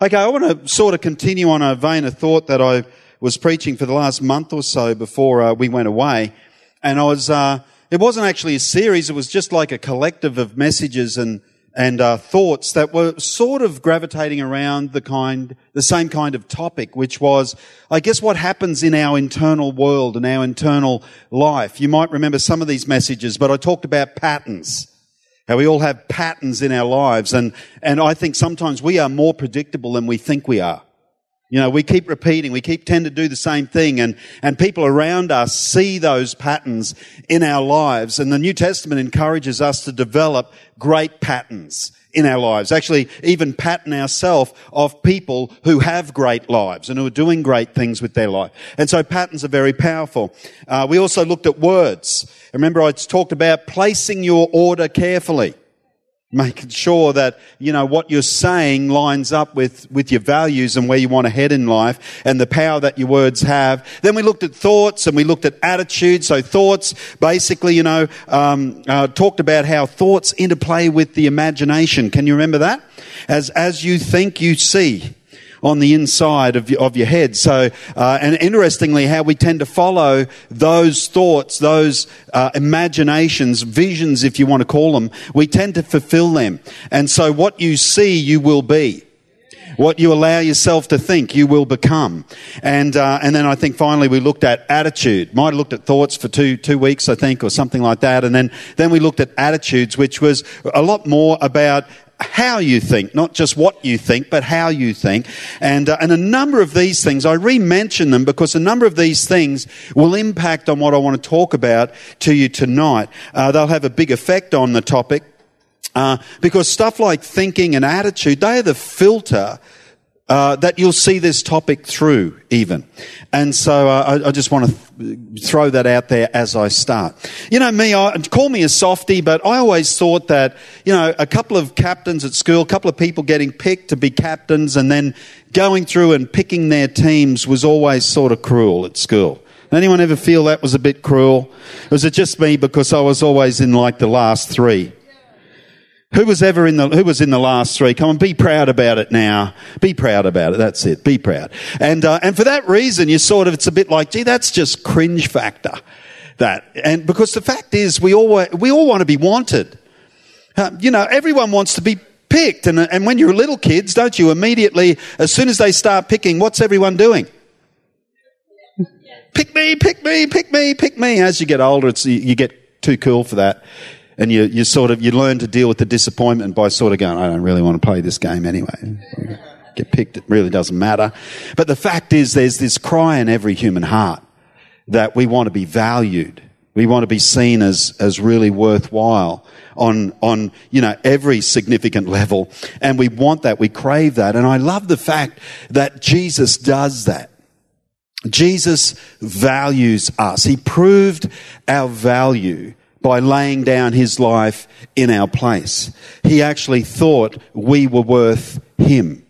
Okay, I want to sort of continue on a vein of thought that I was preaching for the last month or so before we went away. And it wasn't actually a series, it was just like a collective of messages and thoughts that were sort of gravitating around the same kind of topic, which was, I guess, what happens in our internal world and our internal life. You might remember some of these messages, but I talked about patterns. How we all have patterns in our lives, and I think sometimes we are more predictable than we think we are. You know, we keep repeating, we tend to do the same thing, and people around us see those patterns in our lives, and the New Testament encourages us to develop great patterns in our lives. Actually, even pattern ourselves of people who have great lives and who are doing great things with their life. And so patterns are very powerful. We also looked at words. Remember, I talked about placing your order carefully, making sure that, you know, what you're saying lines up with your values and where you want to head in life and the power that your words have. Then we looked at thoughts and we looked at attitudes. So thoughts, basically, talked about how thoughts interplay with the imagination. Can you remember that? As you think, you see on the inside of your head. So, and interestingly, how we tend to follow those thoughts, those imaginations, visions, if you want to call them, we tend to fulfill them. And so what you see, you will be. What you allow yourself to think, you will become. And then I think finally we looked at attitude. Might have looked at thoughts for two weeks, I think, or something like that. And then we looked at attitudes, which was a lot more about how you think, not just what you think, but how you think. And a number of these things, I re-mention them because a number of these things will impact on what I want to talk about to you tonight. They'll have a big effect on the topic because stuff like thinking and attitude, they are the filter that you'll see this topic through even. And so I just want to throw that out there as I start. You know me, call me a softie, but I always thought that, you know, a couple of captains at school, a couple of people getting picked to be captains and then going through and picking their teams was always sort of cruel at school. Anyone ever feel that was a bit cruel? Or was it just me because I was always in like the last three? Who was in the last three? Come on, be proud about it now. Be proud about it. That's it. Be proud. And for that reason, it's a bit like, gee, that's just cringe factor. And because the fact is, we all want to be wanted. Everyone wants to be picked. And when you're little kids, don't you immediately, as soon as they start picking, what's everyone doing? Pick me, pick me, pick me, pick me. As you get older, you get too cool for that. And you learn to deal with the disappointment by sort of going, I don't really want to play this game anyway. Get picked, it really doesn't matter. But the fact is, there's this cry in every human heart that we want to be valued. We want to be seen as really worthwhile on every significant level. And we want that, we crave that. And I love the fact that Jesus does that. Jesus values us. He proved our value by laying down his life in our place. He actually thought we were worth him.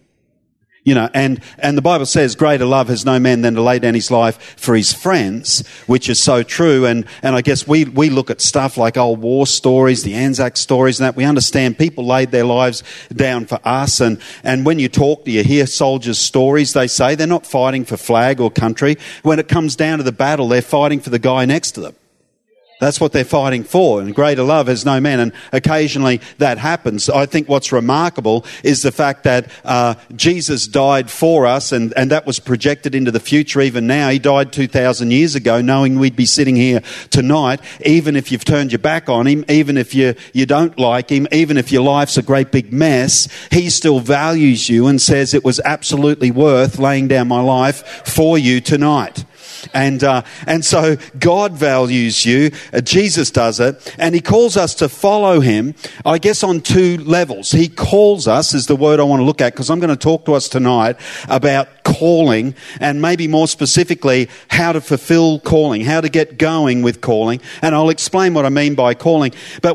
And the Bible says, greater love has no man than to lay down his life for his friends, which is so true. And I guess we look at stuff like old war stories, the Anzac stories and that. We understand people laid their lives down for us. And when you hear soldiers' stories, they say they're not fighting for flag or country. When it comes down to the battle, they're fighting for the guy next to them. That's what they're fighting for. And greater love has no man. And occasionally that happens. I think what's remarkable is the fact that Jesus died for us, and that was projected into the future even now. He died 2,000 years ago, knowing we'd be sitting here tonight. Even if you've turned your back on him, even if you don't like him, even if your life's a great big mess, he still values you and says it was absolutely worth laying down my life for you tonight. And so God values you, Jesus does it, and he calls us to follow him, I guess on two levels. He calls us, is the word I want to look at, because I'm going to talk to us tonight about calling, and maybe more specifically, how to fulfill calling, how to get going with calling, and I'll explain what I mean by calling. But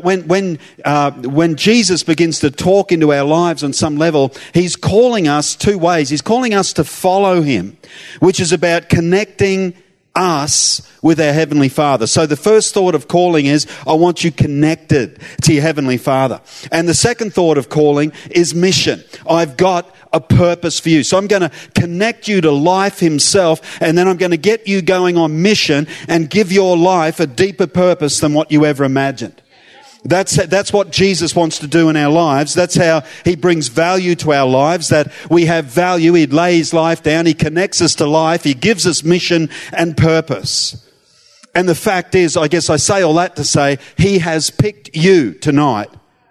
when Jesus begins to talk into our lives on some level, he's calling us two ways. He's calling us to follow him, which is about connecting us with our Heavenly Father. So the first thought of calling is, I want you connected to your Heavenly Father. And the second thought of calling is mission. I've got a purpose for you. So I'm going to connect you to life Himself, and then I'm going to get you going on mission and give your life a deeper purpose than what you ever imagined. That's what Jesus wants to do in our lives. That's how He brings value to our lives, that we have value. He'd lay His life down. He connects us to life. He gives us mission and purpose. And the fact is, I guess I say all that to say, He has picked you tonight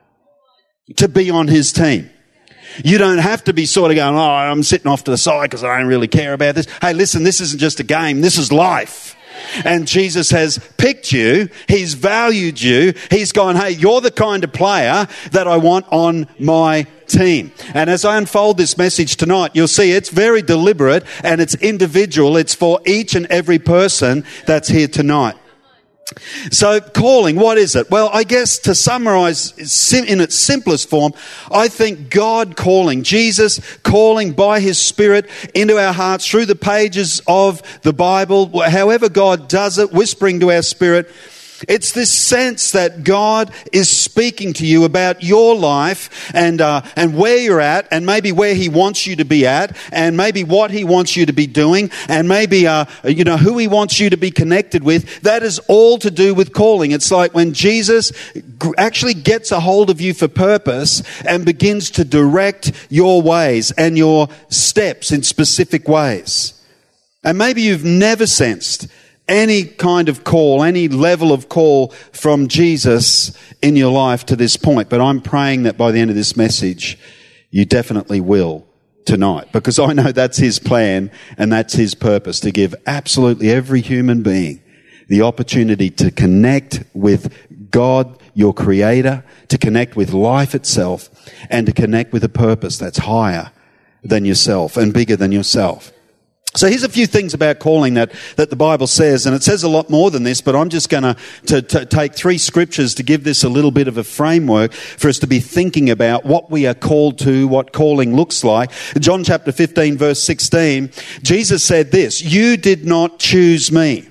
to be on His team. You don't have to be sort of going, oh, I'm sitting off to the side because I don't really care about this. Hey, listen, this isn't just a game. This is life. And Jesus has picked you. He's valued you. He's gone, hey, you're the kind of player that I want on my team. And as I unfold this message tonight, you'll see it's very deliberate and it's individual. It's for each and every person that's here tonight. So calling, what is it? Well, I guess to summarize in its simplest form, I think God calling, Jesus calling by His Spirit into our hearts through the pages of the Bible, however God does it, whispering to our spirit. It's this sense that God is speaking to you about your life and where you're at, and maybe where He wants you to be at, and maybe what He wants you to be doing, and maybe who He wants you to be connected with. That is all to do with calling. It's like when Jesus actually gets a hold of you for purpose and begins to direct your ways and your steps in specific ways. And maybe you've never sensed any kind of call, any level of call from Jesus in your life to this point. But I'm praying that by the end of this message, you definitely will tonight. Because I know that's His plan and that's His purpose, to give absolutely every human being the opportunity to connect with God, your Creator, to connect with life itself, and to connect with a purpose that's higher than yourself and bigger than yourself. So here's a few things about calling that the Bible says, and it says a lot more than this, but I'm just going to take three scriptures to give this a little bit of a framework for us to be thinking about what we are called to, what calling looks like. John chapter 15, verse 16, Jesus said this, "You did not choose me,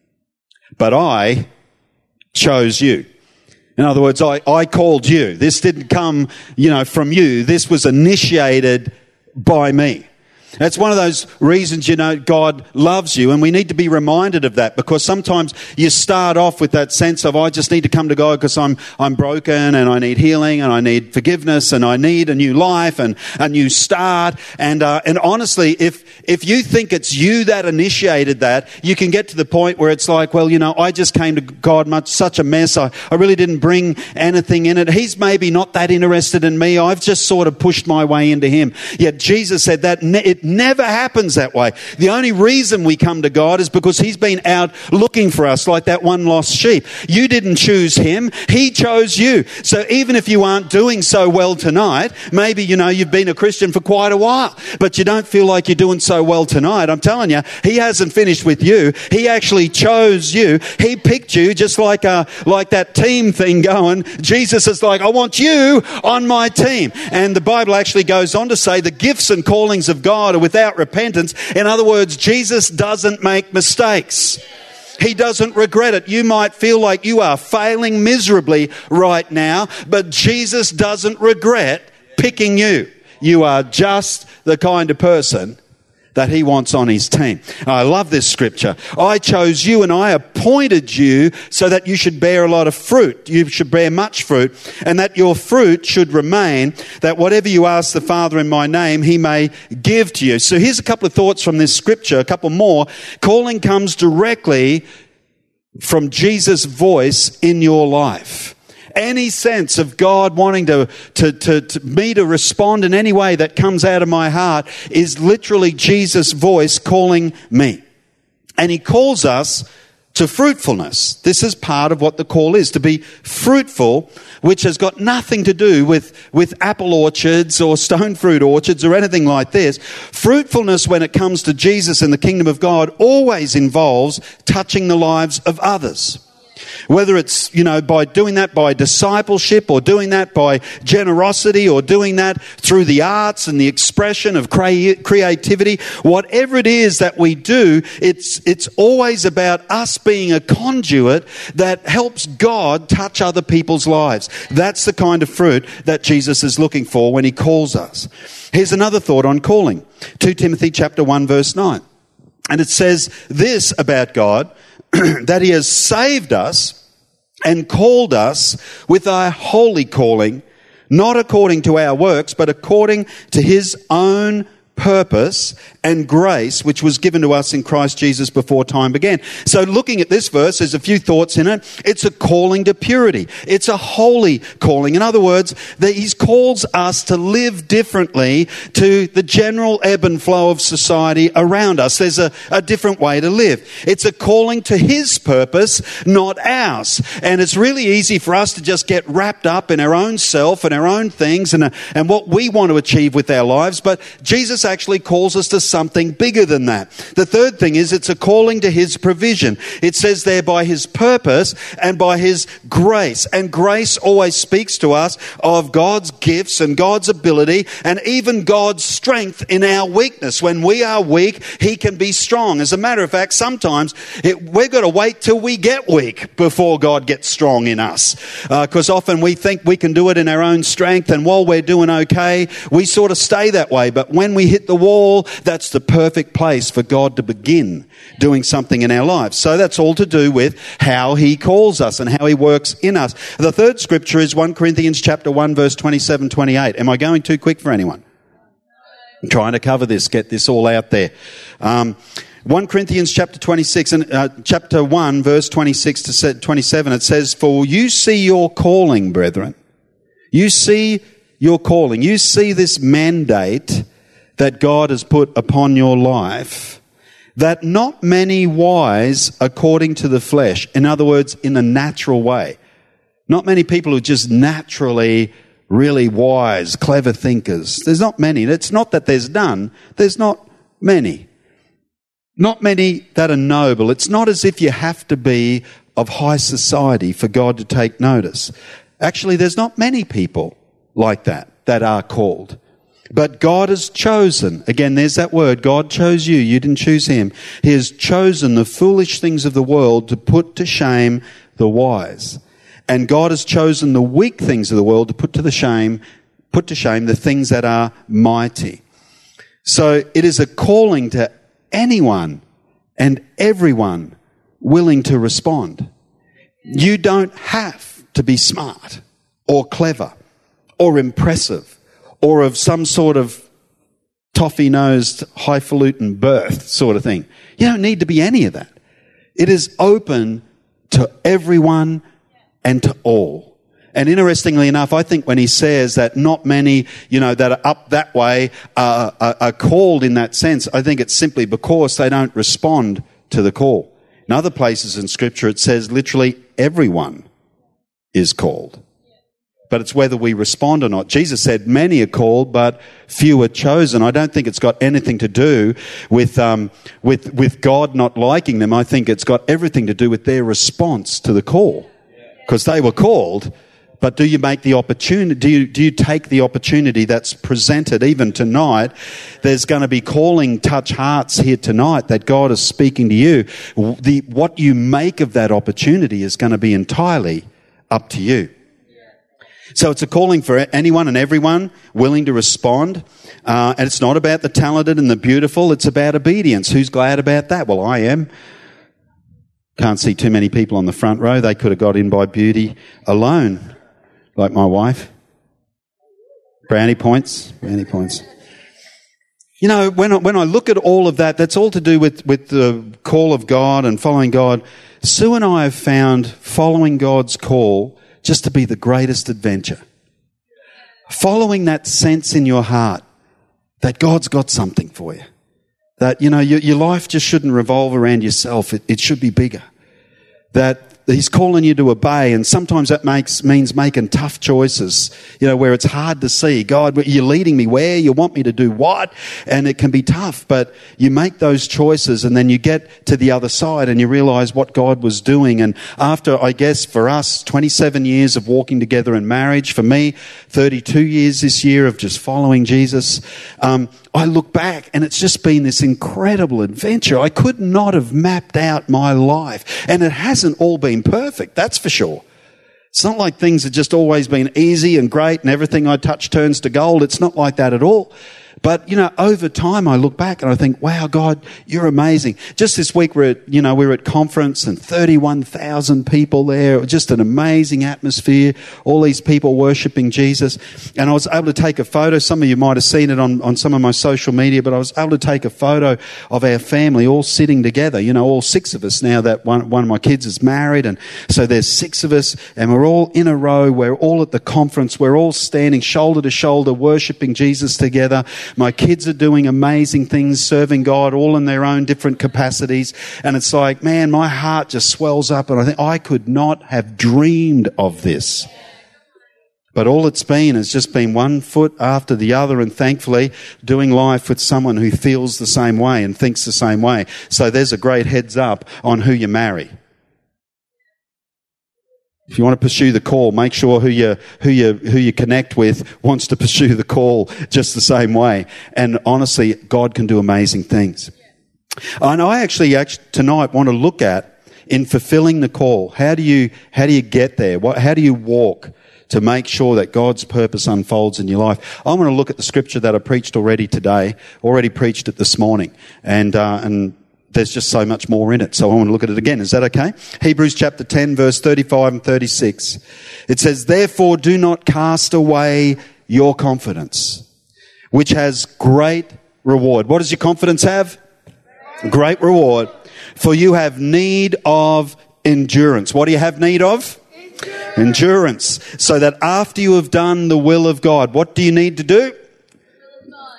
but I chose you." In other words, I called you. This didn't come, from you. This was initiated by me. That's one of those reasons, God loves you, and we need to be reminded of that, because sometimes you start off with that sense of, I just need to come to God because I'm broken and I need healing and I need forgiveness and I need a new life and a new start. And honestly, if you think it's you that initiated that, you can get to the point where it's like, well, I just came to God such a mess. I really didn't bring anything in it. He's maybe not that interested in me. I've just sort of pushed my way into Him. Yet Jesus said that it never happens that way. The only reason we come to God is because He's been out looking for us, like that one lost sheep. You didn't choose Him. He chose you. So even if you aren't doing so well tonight, maybe, you've been a Christian for quite a while, but you don't feel like you're doing so well tonight. I'm telling you, He hasn't finished with you. He actually chose you. He picked you, just like that team thing going. Jesus is like, I want you on my team. And the Bible actually goes on to say the gifts and callings of God are without repentance. In other words, Jesus doesn't make mistakes. He doesn't regret it. You might feel like you are failing miserably right now, but Jesus doesn't regret picking you. You are just the kind of person that He wants on His team. I love this scripture. I chose you and I appointed you so that you should bear a lot of fruit. You should bear much fruit, and that your fruit should remain, that whatever you ask the Father in my name, He may give to you. So here's a couple of thoughts from this scripture, a couple more. Calling comes directly from Jesus' voice in your life. Any sense of God wanting to me to respond in any way that comes out of my heart is literally Jesus' voice calling me. And He calls us to fruitfulness. This is part of what the call is, to be fruitful, which has got nothing to do with apple orchards or stone fruit orchards or anything like this. Fruitfulness, when it comes to Jesus and the kingdom of God, always involves touching the lives of others. Whether it's, by doing that by discipleship, or doing that by generosity, or doing that through the arts and the expression of creativity, whatever it is that we do, it's always about us being a conduit that helps God touch other people's lives. That's the kind of fruit that Jesus is looking for when he calls us. Here's another thought on calling. 2 Timothy chapter 1 verse 9. And it says this about God, that he has saved us and called us with a holy calling, not according to our works, but according to his own purpose and grace, which was given to us in Christ Jesus before time began. So looking at this verse, there's a few thoughts in it. It's a calling to purity. It's a holy calling. In other words, that he calls us to live differently to the general ebb and flow of society around us. There's a different way to live. It's a calling to his purpose, not ours. And it's really easy for us to just get wrapped up in our own self and our own things and what we want to achieve with our lives. But Jesus actually calls us to something bigger than that. The third thing is it's a calling to his provision. It says there by his purpose and by his grace. And grace always speaks to us of God's gifts and God's ability and even God's strength in our weakness. When we are weak, he can be strong. As a matter of fact, sometimes we've got to wait till we get weak before God gets strong in us. Because often we think we can do it in our own strength, and while we're doing okay, we sort of stay that way. But when we hit the wall, that's the perfect place for God to begin doing something in our lives. So that's all to do with how he calls us and how he works in us. The third scripture is 1 Corinthians chapter 1 verse 27-28. Am I going too quick for anyone? I'm trying to cover this, get this all out there. 1 Corinthians chapter 26 and chapter 1 verse 26 to 27, it says, "For you see your calling, brethren. You see your calling. You see this mandate that God has put upon your life, that not many wise according to the flesh," in other words, in a natural way. Not many people who are just naturally really wise, clever thinkers. There's not many. It's not that there's none. There's not many. Not many that are noble. It's not as if you have to be of high society for God to take notice. Actually, there's not many people like that are called. But God has chosen, again, there's that word, God chose you, you didn't choose him. He has chosen the foolish things of the world to put to shame the wise. And God has chosen the weak things of the world to put to shame the things that are mighty. So it is a calling to anyone and everyone willing to respond. You don't have to be smart or clever or impressive or of some sort of toffee-nosed, highfalutin birth sort of thing. You don't need to be any of that. It is open to everyone and to all. And interestingly enough, I think when he says that not many, that are up that way are called in that sense, I think it's simply because they don't respond to the call. In other places in Scripture, it says literally everyone is called. But it's whether we respond or not. Jesus said many are called, but few are chosen. I don't think it's got anything to do with God not liking them. I think it's got everything to do with their response to the call. Because they were called, but do you make the opportunity? Do you take the opportunity that's presented even tonight? There's going to be calling touch hearts here tonight that God is speaking to you. What you make of that opportunity is going to be entirely up to you. So it's a calling for anyone and everyone willing to respond. And it's not about the talented and the beautiful. It's about obedience. Who's glad about that? Well, I am. Can't see too many people on the front row. They could have got in by beauty alone, like my wife. Brownie points. When I look at all of that, that's all to do with the call of God and following God. Sue and I have found following God's call just to be the greatest adventure. Following that sense in your heart that God's got something for you. That, your life just shouldn't revolve around yourself. It should be bigger. That He's calling you to obey, and sometimes that means making tough choices, where it's hard to see. God, you're leading me where? You want me to do what? And it can be tough, but you make those choices and then you get to the other side and you realize what God was doing. And after, I guess, for us, 27 years of walking together in marriage, for me, 32 years this year of just following Jesus, I look back and it's just been this incredible adventure. I could not have mapped out my life, and it hasn't all been perfect, that's for sure. It's not like things have just always been easy and great and everything I touch turns to gold. It's not like that at all. But, over time I look back and I think, wow, God, you're amazing. Just this week we were at conference and 31,000 people there. Just an amazing atmosphere. All these people worshipping Jesus. And I was able to take a photo. Some of you might have seen it on some of my social media, but I was able to take a photo of our family all sitting together. All 6 of us now that one of my kids is married. And so there's 6 of us and we're all in a row. We're all at the conference. We're all standing shoulder to shoulder worshipping Jesus together. My kids are doing amazing things, serving God, all in their own different capacities. And it's like, man, my heart just swells up and I think I could not have dreamed of this. But all it's been has just been one foot after the other, and thankfully doing life with someone who feels the same way and thinks the same way. So there's a great heads up on who you marry. If you want to pursue the call, make sure who you connect with wants to pursue the call just the same way. And honestly, God can do amazing things. And I actually tonight want to look at, in fulfilling the call, how do you get there? How do you walk to make sure that God's purpose unfolds in your life? I want to look at the scripture that I preached already today. Already preached it this morning, and there's just so much more in it. So I want to look at it again. Is that okay? Hebrews chapter 10, verse 35 and 36. It says, "Therefore do not cast away your confidence, which has great reward." What does your confidence have? Great reward. "For you have need of endurance." What do you have need of? Endurance. "So that after you have done the will of God." What do you need to do? The will of God.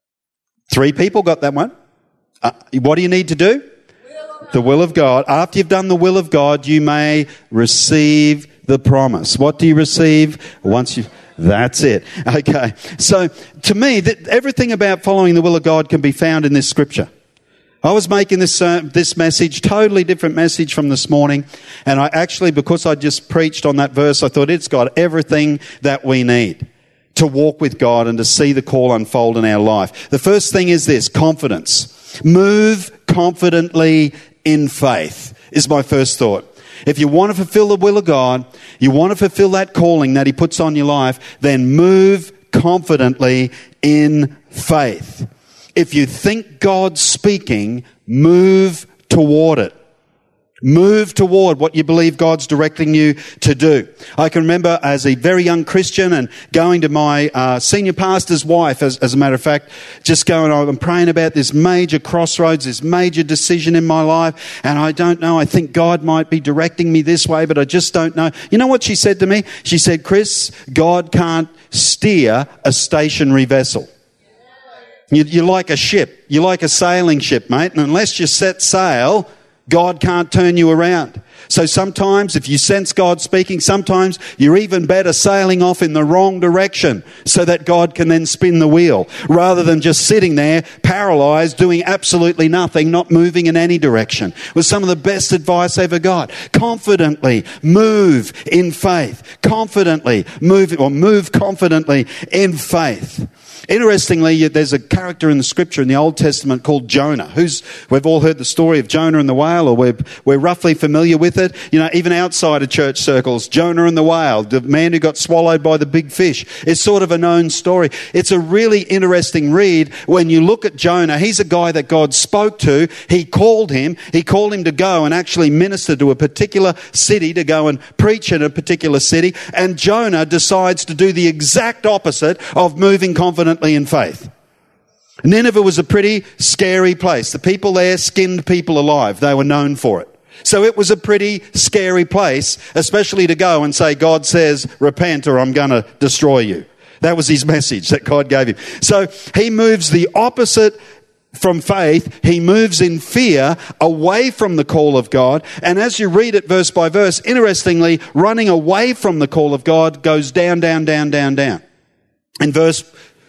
3 people got that one. What do you need to do? The will of God. After you've done the will of God, you may receive the promise. What do you receive? That's it. Okay. So to me, everything about following the will of God can be found in this scripture. I was making this message, totally different message from this morning. And I actually, because I just preached on that verse, I thought it's got everything that we need to walk with God and to see the call unfold in our life. The first thing is this: confidence. Move confidently in faith is my first thought. If you want to fulfill the will of God, you want to fulfill that calling that He puts on your life, then move confidently in faith. If you think God's speaking, move toward it. Move toward what you believe God's directing you to do. I can remember as a very young Christian and going to my senior pastor's wife, as a matter of fact, just going, I'm praying about this major crossroads, this major decision in my life, and I don't know, I think God might be directing me this way, but I just don't know. You know what she said to me? She said, "Chris, God can't steer a stationary vessel. You're like a ship. You're like a sailing ship, mate, and unless you set sail, God can't turn you around." So sometimes if you sense God speaking, sometimes you're even better sailing off in the wrong direction so that God can then spin the wheel, rather than just sitting there paralyzed, doing absolutely nothing, not moving in any direction. It was some of the best advice I ever got. Confidently move in faith. Confidently move confidently in faith. Interestingly, there's a character in the scripture in the Old Testament called Jonah. We've all heard the story of Jonah and the whale, or we're roughly familiar with it. Even outside of church circles, Jonah and the whale, the man who got swallowed by the big fish, is sort of a known story. It's a really interesting read when you look at Jonah. He's a guy that God spoke to. He called him to go and actually minister to a particular city, to go and preach in a particular city. And Jonah decides to do the exact opposite of moving confidently in faith. Nineveh was a pretty scary place. The people there skinned people alive. They were known for it. So it was a pretty scary place, especially to go and say, God says, repent or I'm going to destroy you. That was his message that God gave him. So he moves the opposite from faith, he moves in fear away from the call of God. And as you read it verse by verse, interestingly, running away from the call of God goes down, down, down, down, down. In verse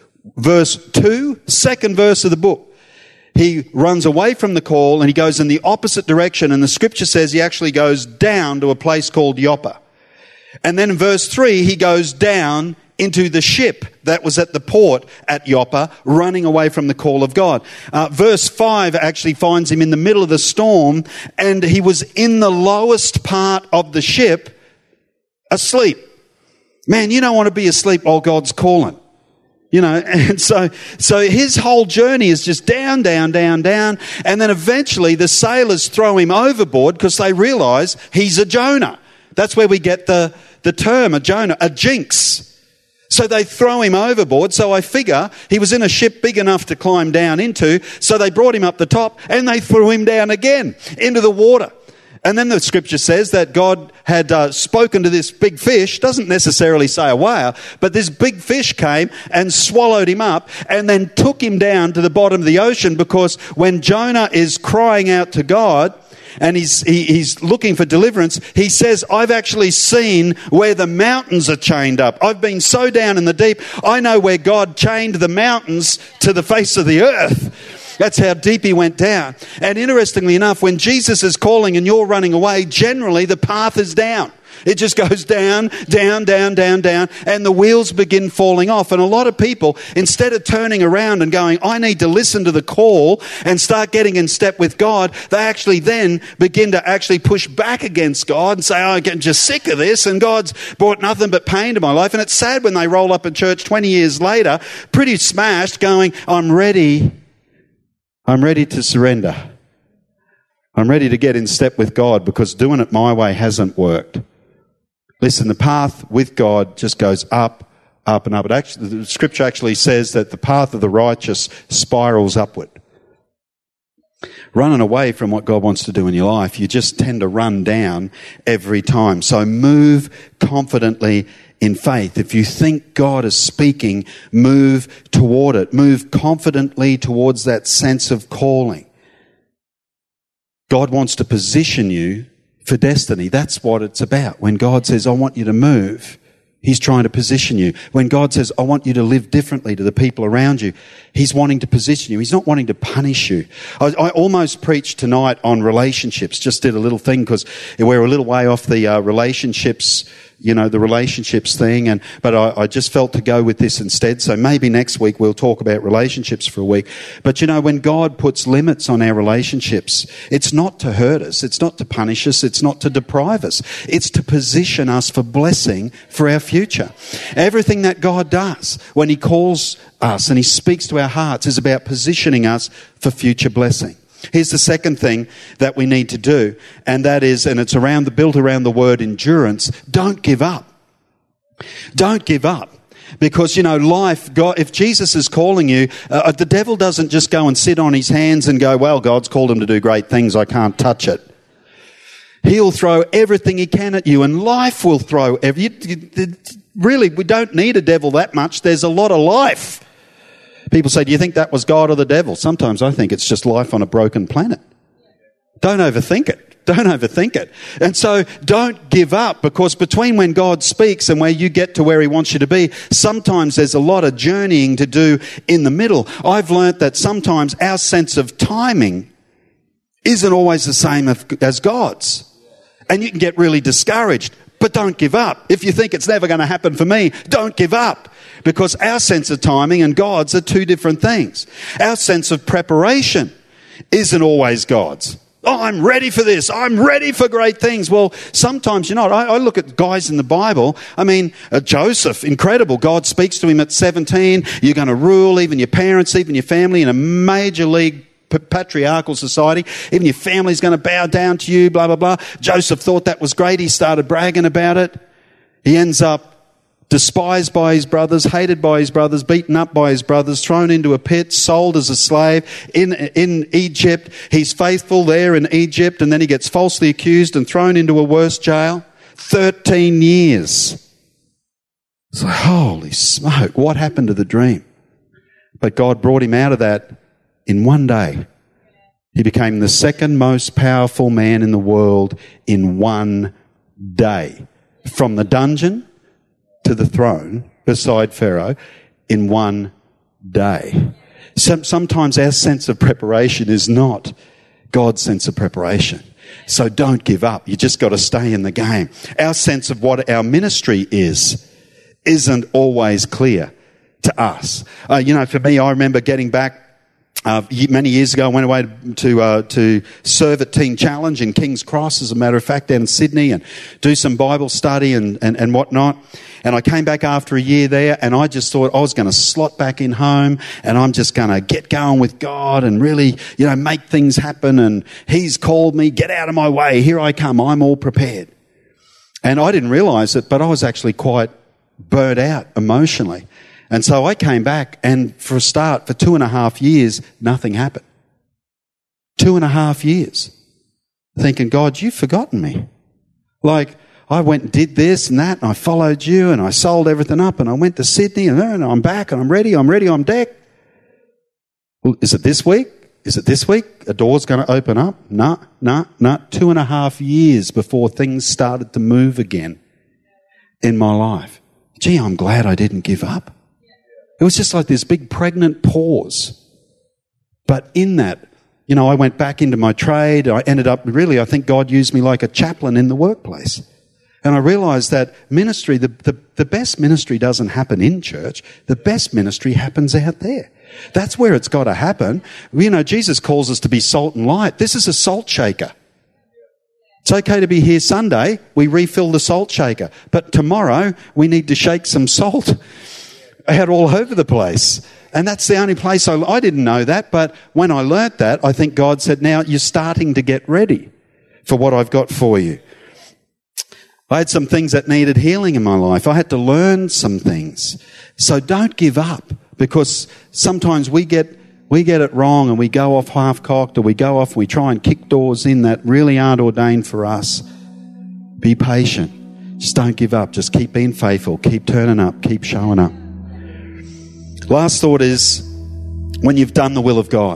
2, second verse of the book, he runs away from the call and he goes in the opposite direction. And the scripture says he actually goes down to a place called Joppa. And then in verse 3, he goes down into the ship that was at the port at Joppa, running away from the call of God. Verse 5 actually finds him in the middle of the storm, and he was in the lowest part of the ship, asleep. Man, you don't want to be asleep while God's calling. You know, and so his whole journey is just down, down, down, down. And then eventually the sailors throw him overboard because they realize he's a Jonah. That's where we get the term, a Jonah, a jinx. So they throw him overboard. So I figure he was in a ship big enough to climb down into. So they brought him up the top and they threw him down again into the water. And then the scripture says that God had spoken to this big fish, doesn't necessarily say a whale, but this big fish came and swallowed him up and then took him down to the bottom of the ocean, because when Jonah is crying out to God and he's looking for deliverance, he says, I've actually seen where the mountains are chained up. I've been so down in the deep, I know where God chained the mountains to the face of the earth. That's how deep he went down. And interestingly enough, when Jesus is calling and you're running away, generally the path is down. It just goes down, down, down, down, down, and the wheels begin falling off. And a lot of people, instead of turning around and going, I need to listen to the call and start getting in step with God, they actually then begin to actually push back against God and say, oh, I'm getting just sick of this, and God's brought nothing but pain to my life. And it's sad when they roll up in church 20 years later, pretty smashed, going, I'm ready to surrender. I'm ready to get in step with God, because doing it my way hasn't worked. Listen, the path with God just goes up, up and up. The scripture actually says that the path of the righteous spirals upward. Running away from what God wants to do in your life, you just tend to run down every time. So move confidently in faith. If you think God is speaking, move toward it. Move confidently towards that sense of calling. God wants to position you for destiny. That's what it's about. When God says, I want you to move, He's trying to position you. When God says, I want you to live differently to the people around you, He's wanting to position you. He's not wanting to punish you. I almost preached tonight on relationships. Just did a little thing because we're a little way off the relationships, the relationships thing. But I just felt to go with this instead. So maybe next week we'll talk about relationships for a week. But when God puts limits on our relationships, it's not to hurt us. It's not to punish us. It's not to deprive us. It's to position us for blessing for our future. Everything that God does when He calls us and He speaks to our hearts is about positioning us for future blessing. Here's the second thing that we need to do, and that is, and it's built around the word endurance. Don't give up. Don't give up. Because, life, God, if Jesus is calling you, the devil doesn't just go and sit on his hands and go, well, God's called him to do great things, I can't touch it. He'll throw everything he can at you, and life will throw really, we don't need a devil that much. There's a lot of life. People say, do you think that was God or the devil? Sometimes I think it's just life on a broken planet. Don't overthink it. Don't overthink it. And so don't give up, because between when God speaks and where you get to where He wants you to be, sometimes there's a lot of journeying to do in the middle. I've learnt that sometimes our sense of timing isn't always the same as God's. And you can get really discouraged. But don't give up. If you think it's never going to happen for me, don't give up. Because our sense of timing and God's are two different things. Our sense of preparation isn't always God's. Oh, I'm ready for this. I'm ready for great things. Well, sometimes you're not. I look at guys in the Bible. Joseph, incredible. God speaks to him at 17. You're going to rule even your parents, even your family in a major league patriarchal society. Even your family's going to bow down to you, blah, blah, blah. Joseph thought that was great. He started bragging about it. He ends up despised by his brothers, hated by his brothers, beaten up by his brothers, thrown into a pit, sold as a slave in Egypt. He's faithful there in Egypt, and then he gets falsely accused and thrown into a worse jail. 13 years. It's like, holy smoke, what happened to the dream? But God brought him out of that in one day. He became the second most powerful man in the world in one day. From the dungeon to the throne beside Pharaoh in one day. Sometimes our sense of preparation is not God's sense of preparation. So don't give up. You just got to stay in the game. Our sense of what our ministry isn't always clear to us. For me, I remember getting back many years ago. I went away to serve at Teen Challenge in King's Cross, as a matter of fact, down in Sydney, and do some Bible study and whatnot. And I came back after a year there, and I just thought I was going to slot back in home, and I'm just going to get going with God and really, make things happen. And He's called me, get out of my way. Here I come. I'm all prepared. And I didn't realise it, but I was actually quite burnt out emotionally. And so I came back, and for a start, for 2.5 years, nothing happened. 2.5 years. Thinking, God, you've forgotten me. Like, I went and did this and that, and I followed you, and I sold everything up, and I went to Sydney, and I'm back, and I'm ready on deck. Well, is it this week? Is it this week? A door's going to open up? No. 2.5 years before things started to move again in my life. Gee, I'm glad I didn't give up. It was just like this big pregnant pause. But in that, I went back into my trade. I ended up, I think God used me like a chaplain in the workplace. And I realised that ministry, the best ministry doesn't happen in church. The best ministry happens out there. That's where it's got to happen. Jesus calls us to be salt and light. This is a salt shaker. It's okay to be here Sunday. We refill the salt shaker. But tomorrow, we need to shake some salt out all over the place. And that's the only place I didn't know that. But when I learnt that, I think God said, now you're starting to get ready for what I've got for you. I had some things that needed healing in my life. I had to learn some things. So don't give up, because sometimes we get it wrong, and we go off half-cocked, or we go off and we try and kick doors in that really aren't ordained for us. Be patient. Just don't give up. Just keep being faithful. Keep turning up. Keep showing up. Last thought is, when you've done the will of God,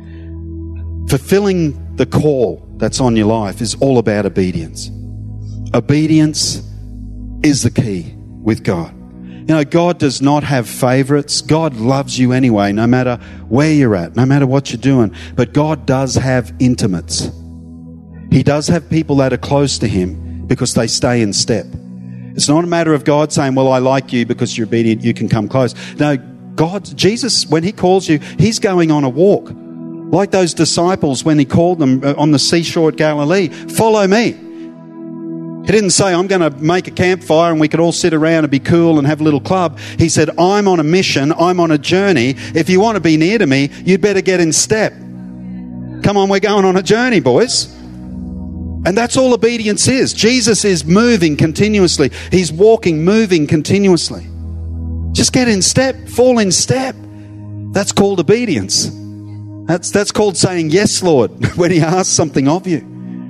fulfilling the call that's on your life is all about obedience. Obedience is the key with God. God does not have favorites. God loves you anyway, no matter where you're at, no matter what you're doing. But God does have intimates. He does have people that are close to Him because they stay in step. It's not a matter of God saying, well, I like you because you're obedient, you can come close. No, Jesus, when He calls you, He's going on a walk. Like those disciples when He called them on the seashore at Galilee, follow me. He didn't say, I'm going to make a campfire and we could all sit around and be cool and have a little club. He said, I'm on a mission. I'm on a journey. If you want to be near to me, you'd better get in step. Come on, we're going on a journey, boys. And that's all obedience is. Jesus is moving continuously. He's walking, moving continuously. Just get in step, fall in step. That's called obedience. That's called saying, yes, Lord, when He asks something of you.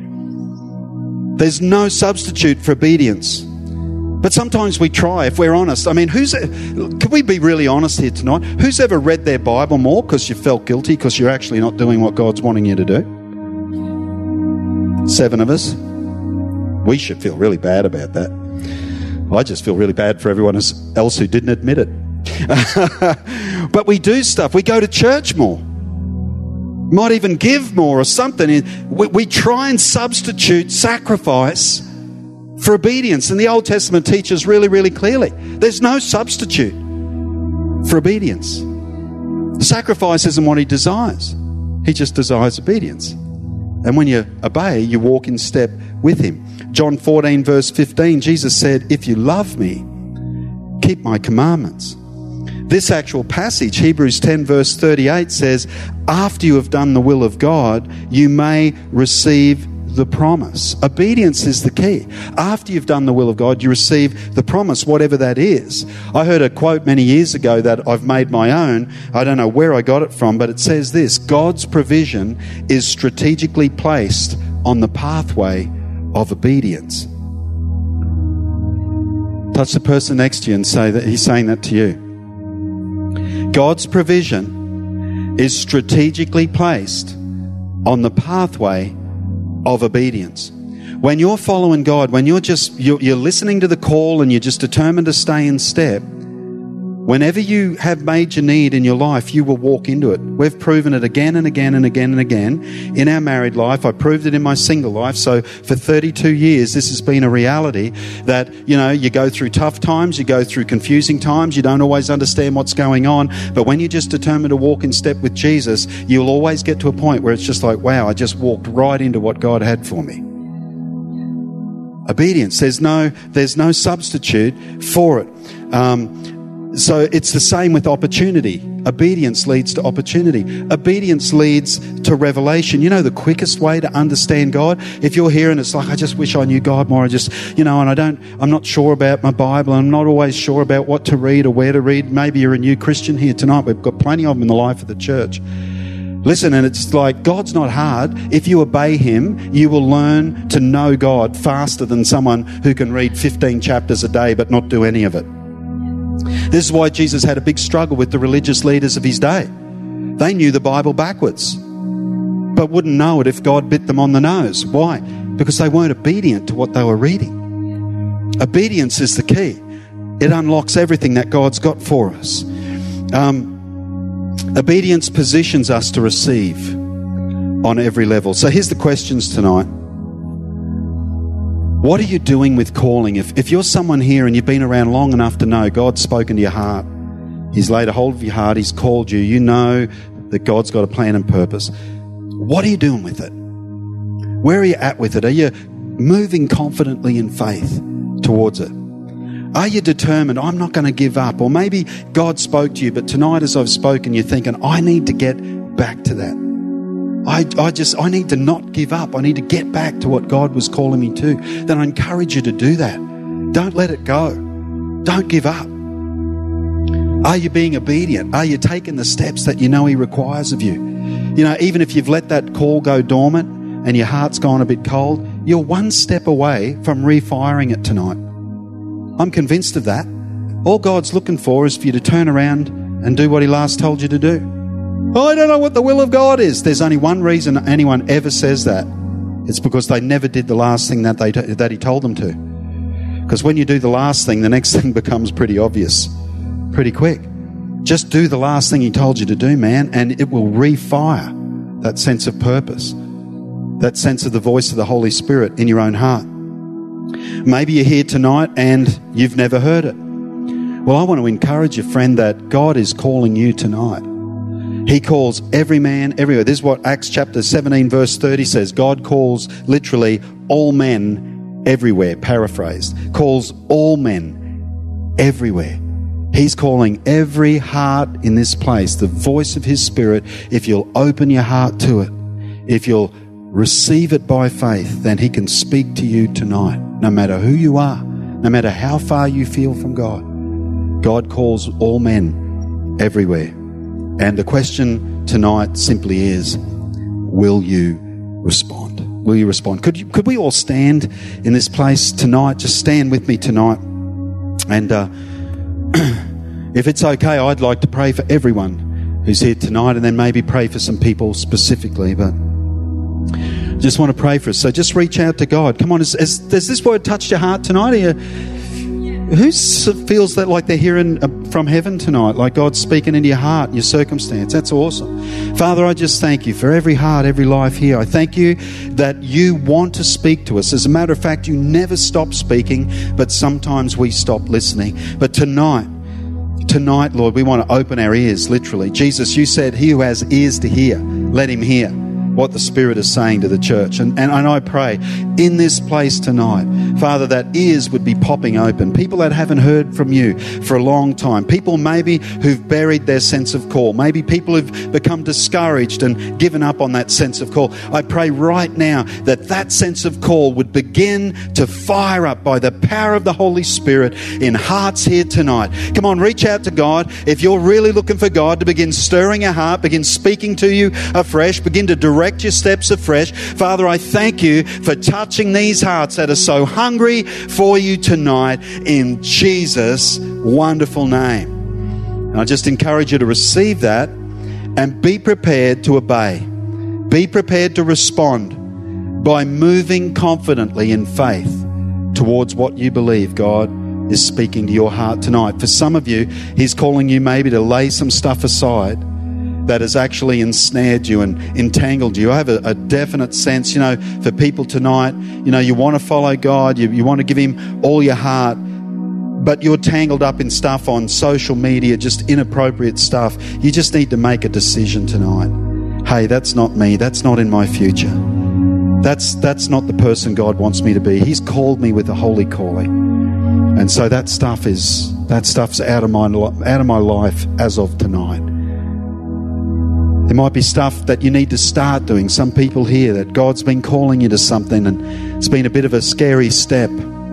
There's no substitute for obedience. But sometimes we try, if we're honest. I mean, can we be really honest here tonight? Who's ever read their Bible more because you felt guilty because you're actually not doing what God's wanting you to do? 7 of us. We should feel really bad about that. I just feel really bad for everyone else who didn't admit it. But we do stuff. We go to church more. Might even give more or something. We try and substitute sacrifice for obedience. And the Old Testament teaches really, really clearly. There's no substitute for obedience. Sacrifice isn't what He desires. He just desires obedience. And when you obey, you walk in step with Him. John 14 verse 15, Jesus said, if you love me, keep my commandments. This actual passage, Hebrews 10 verse 38, says, after you have done the will of God, you may receive the promise. Obedience is the key. After you've done the will of God, you receive the promise, whatever that is. I heard a quote many years ago that I've made my own. I don't know where I got it from, but it says this: God's provision is strategically placed on the pathway of obedience. Touch the person next to you and say that He's saying that to you. God's provision is strategically placed on the pathway of obedience. When you're following God, when you're listening to the call and you're just determined to stay in step, whenever you have major need in your life, you will walk into it. We've proven it again and again and again and again in our married life. I proved it in my single life. So for 32 years, this has been a reality that, you go through tough times, you go through confusing times, you don't always understand what's going on. But when you're just determined to walk in step with Jesus, you'll always get to a point where it's just like, wow, I just walked right into what God had for me. Obedience. There's no substitute for it. So it's the same with opportunity. Obedience leads to opportunity. Obedience leads to revelation. The quickest way to understand God, if you're here and it's like, I just wish I knew God more. I'm not sure about my Bible. I'm not always sure about what to read or where to read. Maybe you're a new Christian here tonight. We've got plenty of them in the life of the church. Listen, and it's like, God's not hard. If you obey Him, you will learn to know God faster than someone who can read 15 chapters a day but not do any of it. This is why Jesus had a big struggle with the religious leaders of His day. They knew the Bible backwards, but wouldn't know it if God bit them on the nose. Why? Because they weren't obedient to what they were reading. Obedience is the key. It unlocks everything that God's got for us. Obedience positions us to receive on every level. So here's the questions tonight. What are you doing with calling? If you're someone here and you've been around long enough to know God's spoken to your heart, He's laid a hold of your heart, He's called you, you know that God's got a plan and purpose. What are you doing with it? Where are you at with it? Are you moving confidently in faith towards it? Are you determined, I'm not going to give up? Or maybe God spoke to you, but tonight as I've spoken, you're thinking, I need to get back to that. I need to not give up. I need to get back to what God was calling me to. Then I encourage you to do that. Don't let it go. Don't give up. Are you being obedient? Are you taking the steps that you know He requires of you? Even if you've let that call go dormant and your heart's gone a bit cold, you're one step away from refiring it tonight. I'm convinced of that. All God's looking for is for you to turn around and do what He last told you to do. I don't know what the will of God is. There's only one reason anyone ever says that. It's because they never did the last thing that He told them to. Because when you do the last thing, the next thing becomes pretty obvious, pretty quick. Just do the last thing He told you to do, man, and it will refire that sense of purpose, that sense of the voice of the Holy Spirit in your own heart. Maybe you're here tonight and you've never heard it. Well, I want to encourage you, friend, that God is calling you tonight. He calls every man everywhere. This is what Acts chapter 17 verse 30 says. God calls literally all men everywhere, paraphrased. Calls all men everywhere. He's calling every heart in this place, the voice of His Spirit. If you'll open your heart to it, if you'll receive it by faith, then He can speak to you tonight. No matter who you are, no matter how far you feel from God, God calls all men everywhere. And the question tonight simply is, will you respond? Will you respond? Could we all stand in this place tonight? Just stand with me tonight. And if it's okay, I'd like to pray for everyone who's here tonight, and then maybe pray for some people specifically. But just want to pray for us. So just reach out to God. Come on, has this word touched your heart tonight? Who feels that like they're hearing from heaven tonight, like God's speaking into your heart, your circumstance? That's awesome. Father, I just thank You for every heart, every life here. I thank You that You want to speak to us. As a matter of fact, You never stop speaking, but sometimes we stop listening. But tonight, Lord, we want to open our ears, literally. Jesus, You said, he who has ears to hear, let him hear what the Spirit is saying to the church. And I pray in this place tonight, Father, that ears would be popping open. People that haven't heard from You for a long time. People maybe who've buried their sense of call. Maybe people who've become discouraged and given up on that sense of call. I pray right now that sense of call would begin to fire up by the power of the Holy Spirit in hearts here tonight. Come on, reach out to God. If you're really looking for God to begin stirring your heart, begin speaking to you afresh, begin to direct your steps afresh. Father, I thank You for touching these hearts that are so hungry for You tonight in Jesus' wonderful name. And I just encourage you to receive that And be prepared to obey. Be prepared to respond by moving confidently in faith towards what you believe God is speaking to your heart tonight. For some of you, He's calling you maybe to lay some stuff aside that has actually ensnared you and entangled you. I have a definite sense, for people tonight, you want to follow God, you want to give Him all your heart, but you're tangled up in stuff on social media, just inappropriate stuff. You just need to make a decision tonight. Hey, that's not me. That's not in my future. That's not the person God wants me to be. He's called me with a holy calling. And so that stuff's out of my life as of tonight. There might be stuff that you need to start doing. Some people here that God's been calling you to something and it's been a bit of a scary step.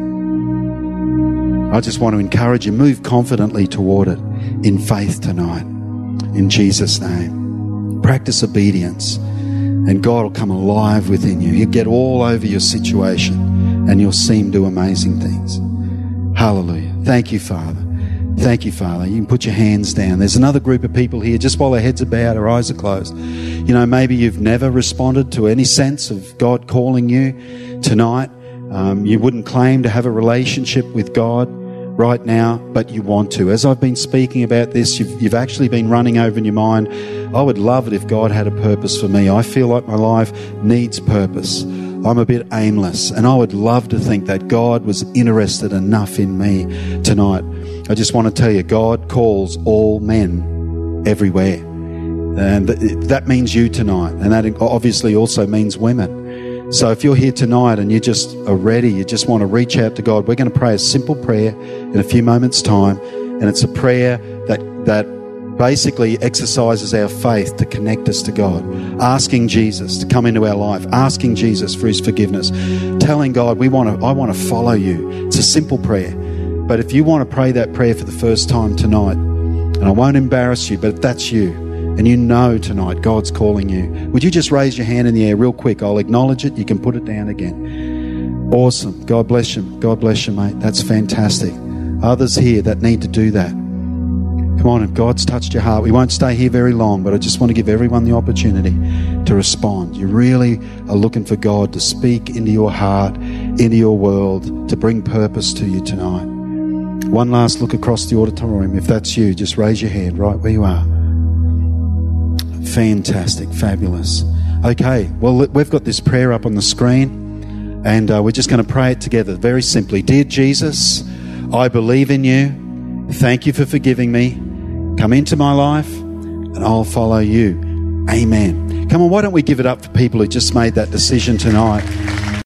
I just want to encourage you, move confidently toward it in faith tonight. In Jesus' name. Practice obedience and God will come alive within you. He'll get all over your situation and you'll see Him do amazing things. Hallelujah. Thank you, Father. Thank you, Father. You can put your hands down. There's another group of people here, just while their heads are bowed, their eyes are closed. Maybe you've never responded to any sense of God calling you tonight. You wouldn't claim to have a relationship with God right now, but you want to. As I've been speaking about this, you've actually been running over in your mind, I would love it if God had a purpose for me. I feel like my life needs purpose. I'm a bit aimless, and I would love to think that God was interested enough in me tonight. I just want to tell you, God calls all men everywhere. And that means you tonight. And that obviously also means women. So if you're here tonight and you just are ready, you just want to reach out to God, we're going to pray a simple prayer in a few moments' time. And it's a prayer that basically exercises our faith to connect us to God. Asking Jesus to come into our life. Asking Jesus for His forgiveness. Telling God, I want to follow you. It's a simple prayer. But if you want to pray that prayer for the first time tonight, and I won't embarrass you, but if that's you, and you know tonight God's calling you, would you just raise your hand in the air real quick? I'll acknowledge it. You can put it down again. Awesome. God bless you. God bless you, mate. That's fantastic. Others here that need to do that. Come on, if God's touched your heart, we won't stay here very long, but I just want to give everyone the opportunity to respond. You really are looking for God to speak into your heart, into your world, to bring purpose to you tonight. One last look across the auditorium. If that's you, just raise your hand right where you are. Fantastic, fabulous. Okay, well, we've got this prayer up on the screen, and we're just going to pray it together very simply. Dear Jesus, I believe in you. Thank you for forgiving me. Come into my life, and I'll follow you. Amen. Come on, why don't we give it up for people who just made that decision tonight?